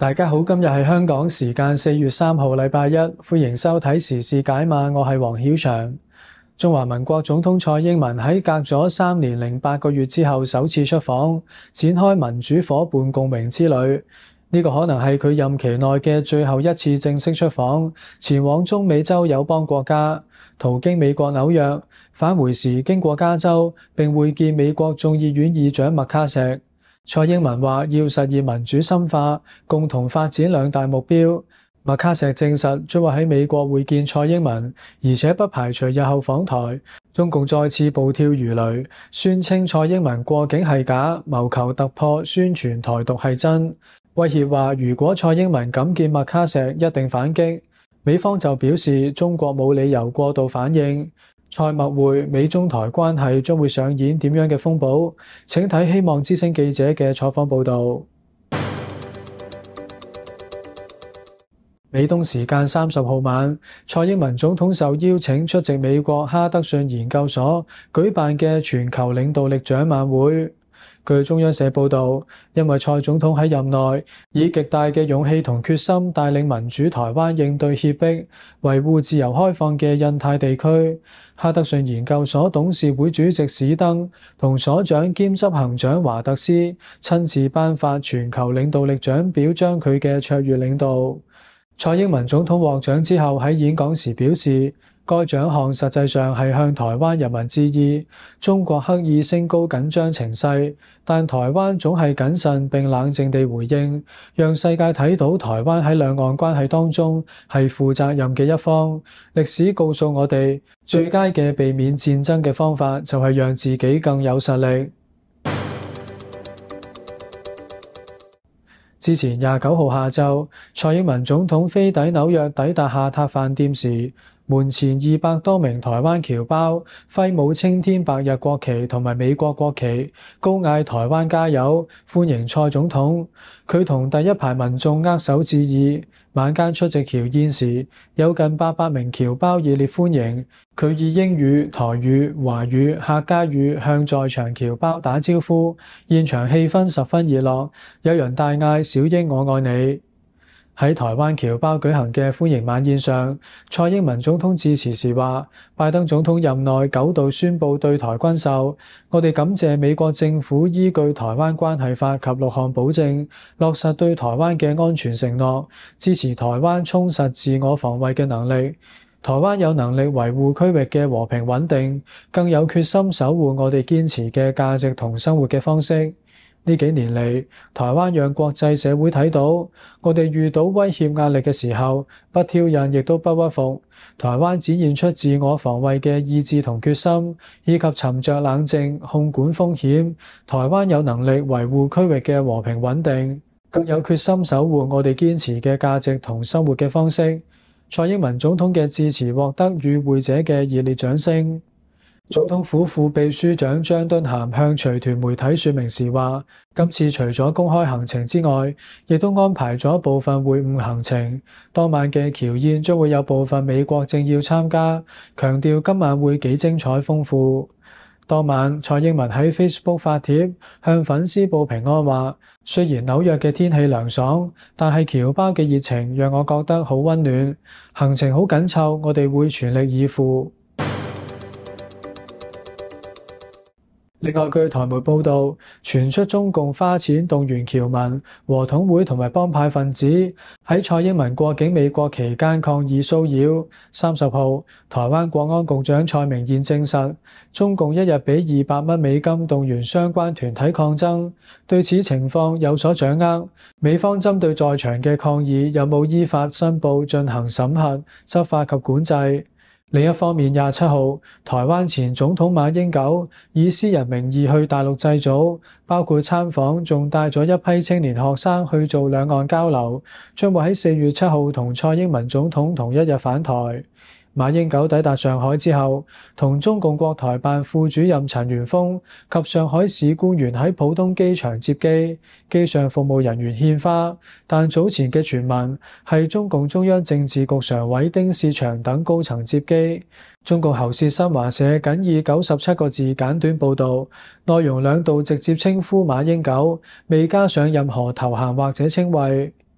大家好，今日係香港時間4月3號禮拜一，歡迎收睇時事解碼，我係黃曉翔。中華民國總統蔡英文喺隔咗3年零8個月之後首次出訪，展開民主夥伴共榮之旅。呢個可能係佢任期內嘅最後一次正式出訪，前往中美洲友邦國家，途經美國紐約，返回時經過加州，並會見美國眾議院議長麥卡錫。蔡英文話要實現民主深化，共同發展兩大目標。麥卡錫證實將會喺美國會見蔡英文，而且不排除日後訪台。中共再次暴跳如雷，宣稱蔡英文過境係假，謀求突破，宣傳台獨係真。威脅話如果蔡英文敢見麥卡錫，一定反擊。美方就表示中國冇理由過度反應。蔡麥會美中台關係將會上演點樣嘅風暴？請睇希望之聲記者嘅採訪報導。美東時間30號晚，蔡英文總統受邀請出席美國哈德遜研究所舉辦嘅全球領導力獎晚會。據中央社報導，因為蔡總統喺任內以極大嘅勇氣同決心帶領民主台灣應對脅迫，維護自由開放嘅印太地區。哈德遜研究所董事會主席史登同所長兼執行長華特斯親自頒發全球領導力獎，表彰佢嘅卓越領導。蔡英文總統獲獎之後喺演講時表示，該獎項實際上係向台灣人民致意。中國刻意升高緊張情勢，但台灣總係謹慎並冷靜地回應，讓世界睇到台灣喺兩岸關係當中係負責任嘅一方。歷史告訴我哋，最佳嘅避免戰爭嘅方法就係讓自己更有實力。之前29號下晝，蔡英文總統飛抵紐約抵達下榻飯店時，門前200多名台灣僑胞揮舞青天白日國旗同埋美國國旗，高嗌台灣加油，歡迎蔡總統。佢同第一排民眾握手致意。晚間出席僑宴時，有近800名僑胞熱烈歡迎。佢以英語、台語、華語、客家語向在場僑胞打招呼，現場氣氛十分熱絡，有人大嗌小英我愛你。喺台灣僑胞舉行嘅歡迎晚宴上，蔡英文總統致辭時話，拜登總統任內9度宣布對台軍售，我哋感謝美國政府依據《台灣關係法》及6項保證，落實對台灣嘅安全承諾，支持台灣充實自我防衛嘅能力。台灣有能力維護區域嘅和平穩定，更有決心守護我哋堅持嘅價值同生活嘅方式。呢幾年嚟，台灣讓國際社會睇到，我哋遇到威脅壓力嘅時候，不挑釁亦都不屈服。台灣展現出自我防衛嘅意志同決心，以及沉着冷靜控管風險。台灣有能力維護區域嘅和平穩定，更有決心守護我哋堅持嘅價值同生活嘅方式。蔡英文總統嘅致辭獲得與會者嘅熱烈掌聲。總統府副秘書長張敦涵向隨團媒體說明時話，今次除咗公開行程之外，亦都安排咗部分會晤行程。當晚嘅僑宴將會有部分美國政要參加，強調今晚會幾精彩豐富。當晚，蔡英文喺 Facebook 發帖向粉絲報平安話，雖然紐約嘅天氣涼爽，但係僑胞嘅熱情讓我覺得好溫暖。行程好緊湊，我哋會全力以赴。另外，據台媒報導，傳出中共花錢動員僑民、和統會同埋幫派分子喺蔡英文過境美國期間抗議騷擾。30號，台灣國安局長蔡明彥證實，中共一日俾200蚊美金動員相關團體抗爭，對此情況有所掌握。美方針對在場嘅抗議有冇依法申報進行審核、執法及管制。另一方面，27號，台灣前總統馬英九以私人名義去大陸祭祖，包括參訪，仲帶咗一批青年學生去做兩岸交流，將會喺4月7號同蔡英文總統同一日返台。馬英九抵達上海之後，同中共國台辦副主任陳元峰及上海市官員喺浦東機場接機，機上服務人員獻花。但早前嘅傳聞係中共中央政治局常委丁薛祥等高層接機。中共喉舌新華社僅以97個字簡短報導，內容兩度直接稱呼馬英九，未加上任何頭銜或者稱謂。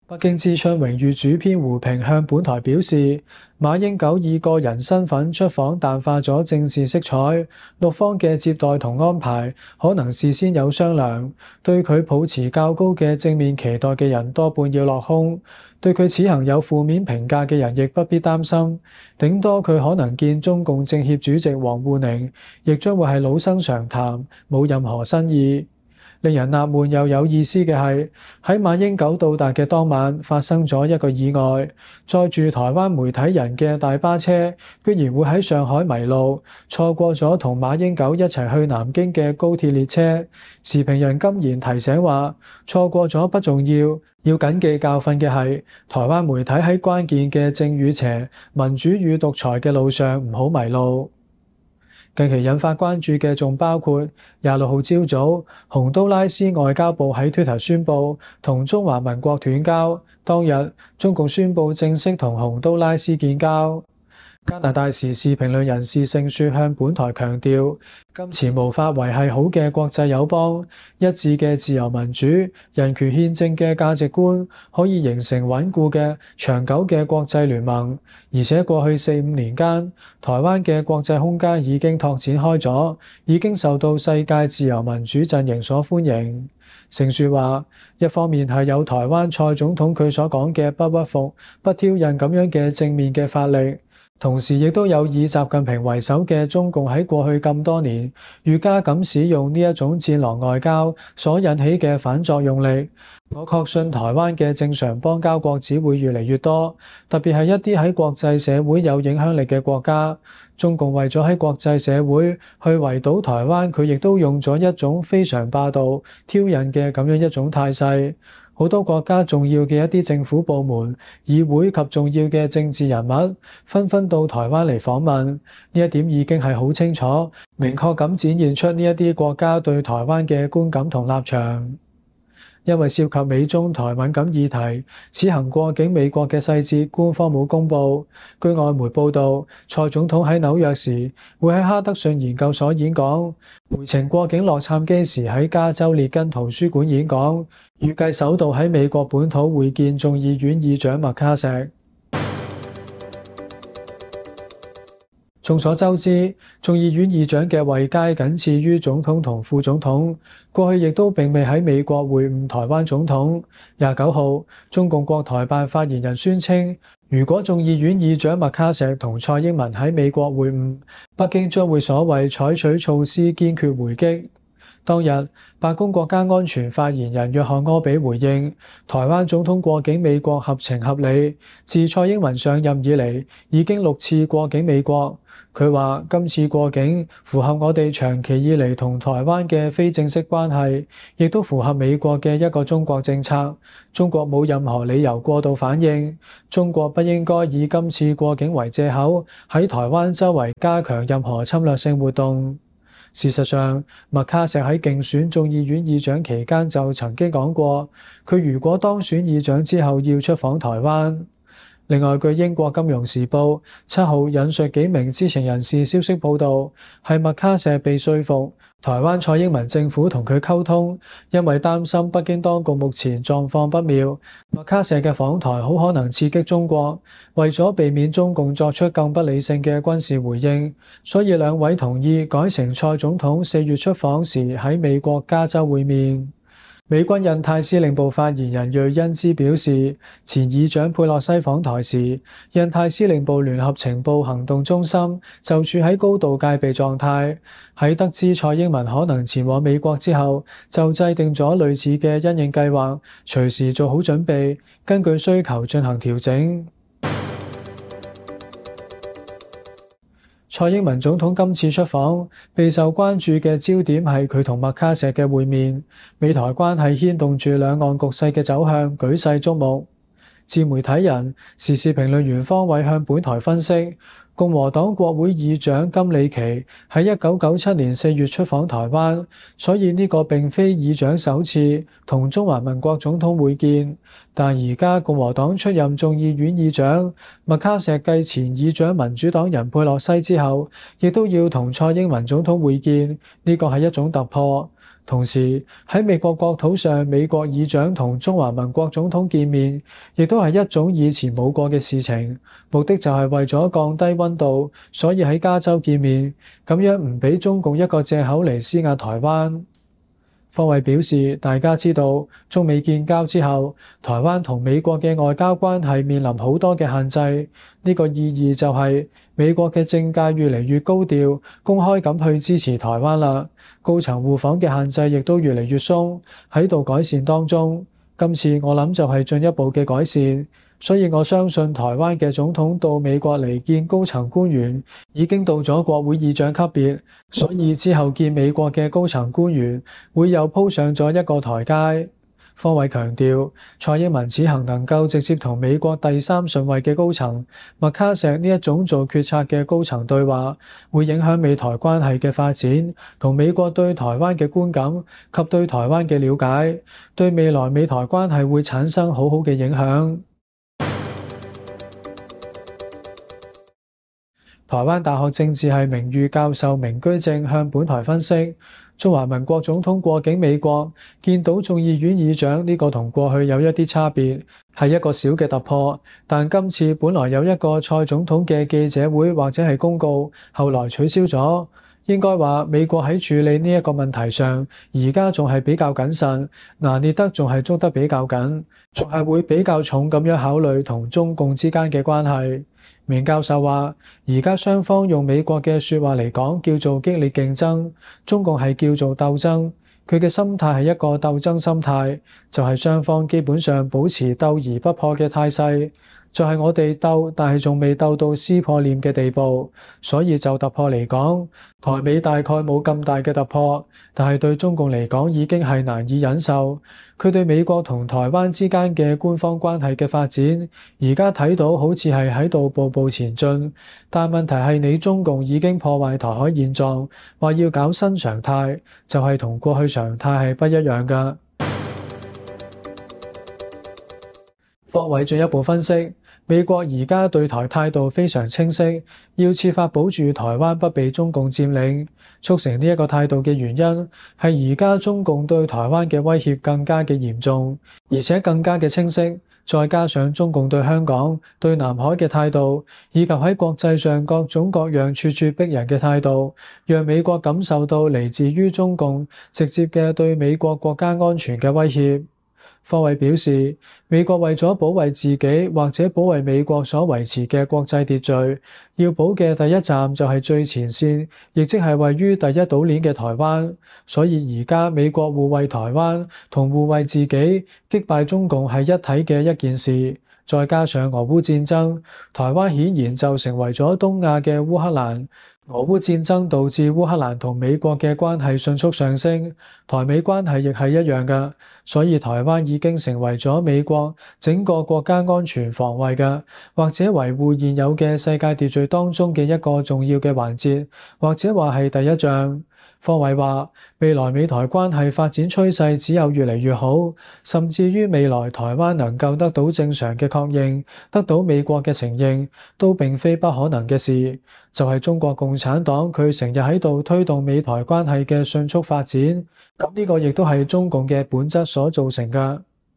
北京之春榮譽主編胡平向本台表示，馬英九以個人身份出訪淡化咗政治色彩，陸方嘅接待同安排可能事先有商量，對佢抱持較高嘅正面期待嘅人多半要落空，對佢此行有負面評價嘅人亦不必擔心，頂多佢可能見中共政協主席王滬寧，亦將會係老生常談，冇任何新意。令人納悶又有意思嘅係，喺馬英九到達嘅當晚發生咗一個意外，載住台灣媒體人嘅大巴車居然會喺上海迷路，錯過咗同馬英九一齊去南京嘅高鐵列車。時評人金言提醒話，錯過咗不重要，要謹記教訓嘅係，台灣媒體喺關鍵嘅正與邪、民主與獨裁嘅路上唔好迷路。近期引發關注嘅仲包括26號朝早，洪都拉斯外交部喺 Twitter 宣布同中華民國斷交，當日中共宣布正式同洪都拉斯建交。加拿大時事評論人士盛雪向本台強調，今前無法維繫好嘅國際友邦，一致嘅自由民主、人權憲政嘅價值觀，可以形成穩固嘅長久嘅國際聯盟。而且過去4-5年間，台灣嘅國際空間已經拓展開咗，已經受到世界自由民主陣營所歡迎。盛雪話，一方面係有台灣蔡總統佢所講嘅不屈服、不挑釁咁樣嘅正面嘅發力。同時亦都有以習近平為首嘅中共喺過去咁多年愈加咁使用呢一種戰狼外交所引起嘅反作用力。我確信台灣嘅正常邦交國只會越嚟越多，特別係一啲喺國際社會有影響力嘅國家。中共為咗喺國際社會去圍堵台灣，佢亦都用咗一種非常霸道、挑釁嘅咁樣一種態勢。好多國家重要嘅一啲政府部門、議會及重要嘅政治人物紛紛到台灣嚟訪問，呢一點已經係好清楚、明確咁展現出呢一啲國家對台灣嘅觀感同立場。因為涉及美中台敏感議題，此行過境美國嘅細節官方冇公佈。據外媒報道，蔡總統喺紐約時會喺哈德遜研究所演講，回程過境洛杉磯時喺加州列根圖書館演講，預計首度喺美國本土會見眾議院議長麥卡錫。眾所周知，眾議院議長嘅位階僅次於總統同副總統，過去亦都並未喺美國會晤台灣總統。29號，中共國台辦發言人宣稱，如果眾議院議長麥卡錫同蔡英文喺美國會晤，北京將會所謂採取措施堅決回擊。當日，白宮國家安全發言人約翰柯比回應，台灣總統過境美國合情合理，自蔡英文上任以嚟已經6次過境美國。佢話今次過境符合我哋長期以嚟同台灣嘅非正式關係，亦都符合美國嘅一個中國政策。中國冇任何理由過度反應，中國不應該以今次過境為藉口，喺台灣周圍加強任何侵略性活動。事實上，麥卡錫喺競選眾議院議長期間就曾經講過，佢如果當選議長之後要出訪台灣。另外，據英國金融時報7號引述幾名知情人士消息報道，係麥卡錫被說服，台灣蔡英文政府同佢溝通，因為擔心北京當局目前狀況不妙，麥卡錫嘅訪台好可能刺激中國，為咗避免中共作出更不理性嘅軍事回應，所以兩位同意改成蔡總統4月出訪時喺美國加州會面。美軍印太司令部發言人瑞恩茲表示，前議長佩洛西訪台時，印太司令部聯合情報行動中心就處喺高度戒備狀態。喺得知蔡英文可能前往美國之後，就制定咗類似嘅因應計劃，隨時做好準備，根據需求進行調整。蔡英文總統今次出訪，備受關注嘅焦點係佢同麥卡錫嘅會面，美台關係牽動住兩岸局勢嘅走向，舉世矚目。自媒體人、時事評論員方偉向本台分析，共和黨國會議長金里奇喺1997年4月出訪台灣，所以呢個並非議長首次同中華民國總統會見。 但而家共和黨出任眾議院議長，麥卡錫繼前議長民主黨人佩洛西之後，亦都要同蔡英文總統會見，呢個係一種突破。同時喺美國國土上，美國議長同中華民國總統見面，亦都係一種以前冇過嘅事情。目的就係為咗降低溫度，所以喺加州見面，咁樣唔俾中共一個藉口嚟施壓台灣。科偉表示，大家知道中美建交之後，台灣同美國嘅外交關係面臨好多嘅限制。呢個意義就係美國嘅政界越嚟越高調，公開咁去支持台灣啦。高層互訪嘅限制亦都越嚟越鬆，喺度改善當中。今次我諗就係進一步嘅改善。所以我相信台灣嘅總統到美國嚟見高層官員已經到咗國會議長級別，所以之後見美國嘅高層官員會又鋪上咗一個台階。科偉強調，蔡英文此行能夠直接同美國第三順位嘅高層麥卡錫呢一種做決策嘅高層對話，會影響美台關係嘅發展，同美國對台灣嘅觀感及對台灣嘅了解，對未來美台關係會產生好好嘅影響。台灣大學政治系名譽教授明居正向本台分析，中華民國總統過境美國，見到眾議院議長，呢個同過去有一啲差別，係一個小嘅突破。但今次本來有一個蔡總統嘅記者會或者係公告，後來取消咗。應該話美國喺處理呢一個問題上，而家仲係比較謹慎，拿捏得仲係捉得比較緊，仲係會比較重咁樣考慮同中共之間嘅關係。明教授話，而家雙方用美國嘅說話嚟講，叫做激烈競爭，中共係叫做鬥爭。佢嘅心態係一個鬥爭心態，就係雙方基本上保持鬥而不破嘅態勢。就係我哋鬥，但係仲未鬥到撕破臉嘅地步，所以就突破嚟講，台美大概冇咁大嘅突破，但係對中共嚟講已經係難以忍受。佢對美國同台灣之間嘅官方關係嘅發展，而家睇到好似係喺度步步前進，但問題係你中共已經破壞台海現狀，話要搞新常態，就係同過去常態係不一樣㗎。科偉進一步分析，美國而家對台態度非常清晰，要設法保住台灣不被中共佔領。促成呢一個態度嘅原因係而家中共對台灣嘅威脅更加嘅嚴重，而且更加嘅清晰。再加上中共對香港、對南海嘅態度，以及喺國際上各種各樣處處逼人嘅態度，讓美國感受到嚟自於中共直接嘅對美國國家安全嘅威脅。科偉表示，美國為咗保衛自己或者保衛美國所維持嘅國際秩序，要保嘅第一站就係最前線，亦即係位於第一島鏈嘅台灣。所以而家美國護衛台灣同護衛自己，擊敗中共係一體嘅一件事。再加上俄烏戰爭，台灣顯然就成為咗東亞嘅烏克蘭。俄烏戰爭導致烏克蘭同美國嘅關係迅速上升，台美關係亦係一樣嘅，所以台灣已經成為咗美國整個國家安全防衛嘅，或者維護現有嘅世界秩序當中嘅一個重要嘅環節，或者話係第一仗。科偉話，未來美台關係發展趨勢只有越嚟越好，甚至於未來台灣能夠得到正常嘅確認，得到美國嘅承認，都並非不可能嘅事。就係中國共產黨佢成日喺度推動美台關係嘅迅速發展，咁呢個亦都係中共嘅本質所造成㗎。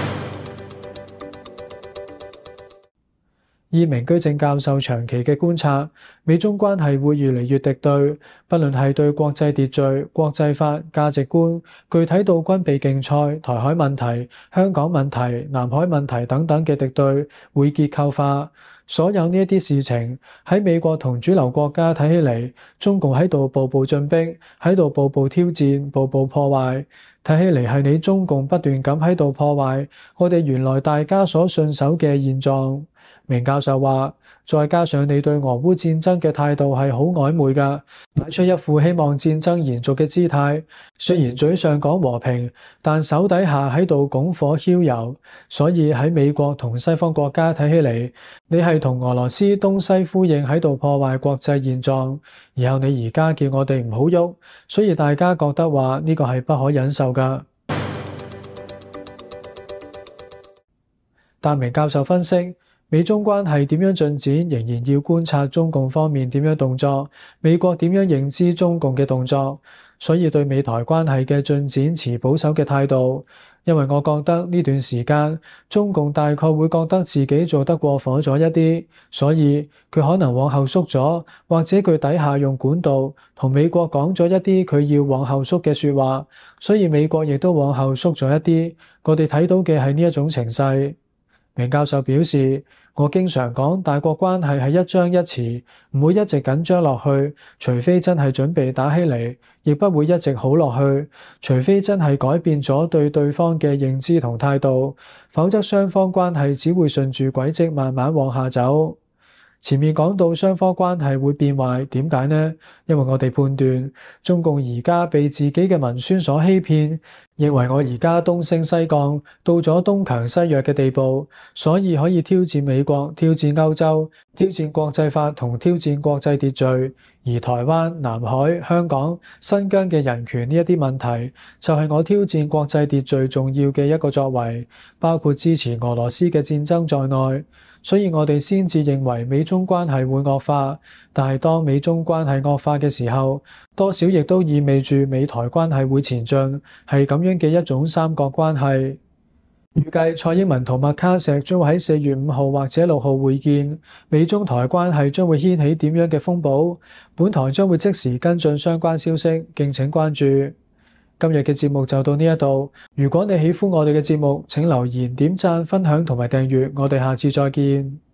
以明居正教授長期嘅觀察，美中關係會越嚟越敵對，不論係對國際秩序、國際法、價值觀，具體到軍備競賽、台海問題、香港問題、南海問題等等嘅敵對，會結構化。所有呢一啲事情喺美國同主流國家睇起嚟，中共喺度步步進逼，喺度步步挑戰、步步破壞。睇起嚟係你中共不斷咁喺度破壞我哋原來大家所信守嘅現狀。明教授話，再加上你對俄烏戰爭嘅態度係好曖昧㗎，擺出一副希望戰爭延續嘅姿態，雖然嘴上講和平，但手底下喺度拱火澆油。所以喺美國同西方國家睇起嚟，你係同俄羅斯東西呼應喺度破壞國際現狀，然後你而家叫我哋唔好喐，所以大家覺得話呢個係不可忍受㗎。 但明教授分析，美中關係點樣進展，仍然要觀察中共方面點樣動作，美國點樣認知中共嘅動作，所以對美台關係嘅進展持保守嘅態度。因為我覺得呢段時間中共大概會覺得自己做得過火咗一啲，所以佢可能往後縮咗，或者佢底下用管道同美國講咗一啲佢要往後縮嘅說話，所以美國亦都往後縮咗一啲。我哋睇到嘅係呢一種情勢。明教授表示，我經常講大國關係係一張一弛，唔會一直緊張落去，除非真係準備打起嚟，亦不會一直好落去，除非真係改變咗對對方嘅認知同態度，否則雙方關係只會順住軌跡慢慢往下走。前面講到雙方關係會變壞，點解呢？因為我哋判斷中共而家被自己嘅文宣所欺騙，認為我而家東升西降，到咗東強西弱嘅地步，所以可以挑戰美國、挑戰歐洲、挑戰國際法同挑戰國際秩序。而台灣、南海、香港、新疆嘅人權呢一啲問題，就係我挑戰國際秩序重要嘅一個作為，包括支持俄羅斯嘅戰爭在內。所以我哋先至認為美中關係會惡化，但係當美中關係惡化嘅時候，多少亦都意味住美台關係會前進，係咁樣嘅一種三角關係。預計蔡英文同麥卡錫將會喺4月5號或者6號會見，美中台關係將會掀起點樣嘅風暴？本台將會即時跟進相關消息，敬請關注。今日嘅節目就到呢一度。如果你喜歡我哋嘅節目，請留言、點讚、分享同埋訂閱。我哋下次再見。